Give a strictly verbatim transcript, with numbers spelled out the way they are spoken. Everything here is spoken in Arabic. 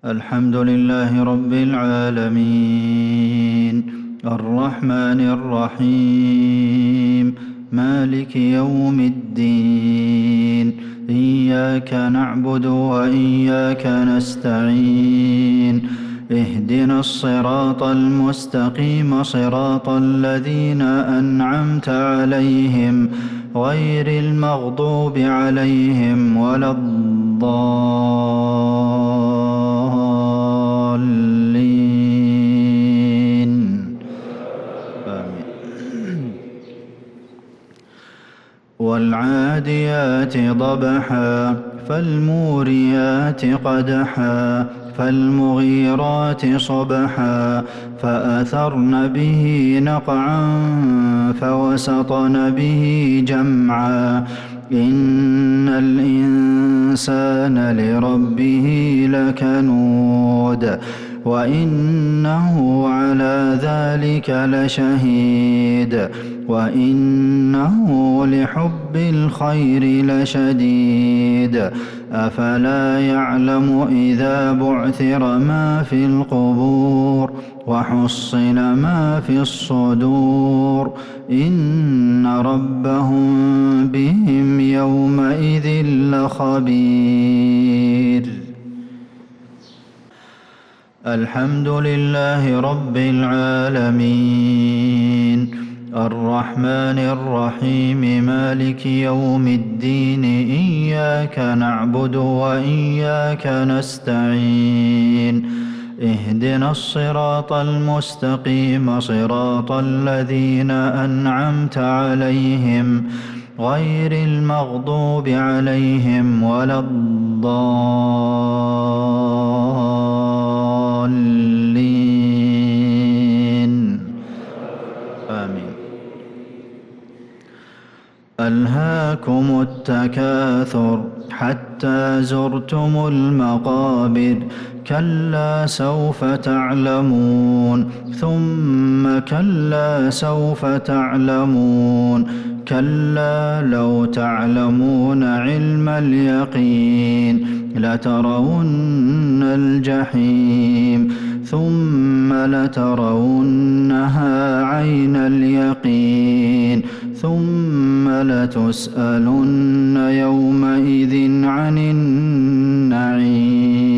الحمد لله رب العالمين الرحمن الرحيم مالك يوم الدين إياك نعبد وإياك نستعين اهدنا الصراط المستقيم صراط الذين أنعمت عليهم غير المغضوب عليهم ولا الضالين آمين. والعاديات ضبحا فالموريات قدحا فالمغيرات صبحا فأثرن به نقعا فوسطن به جمعا إن الإنسان لربه لكنود وإنه على ذلك لشهيد وإنه لحب الخير لشديد أفلا يعلم إذا بعثر ما في القبور وحصل ما في الصدور إن ربهم بهم يومئذ لخبير. الحمد لله رب العالمين الرحمن الرحيم مالك يوم الدين إياك نعبد وإياك نستعين اهدنا الصراط المستقيم صراط الذين أنعمت عليهم غير المغضوب عليهم ولا الضالين آمين. ألهاكم التكاثر حتى زرتم المقابر كلا سوف تعلمون ثم كلا سوف تعلمون كلا لو تعلمون علم اليقين لترون الجحيم ثم لترونها عين اليقين ثم لتسألن يومئذ عن النعيم.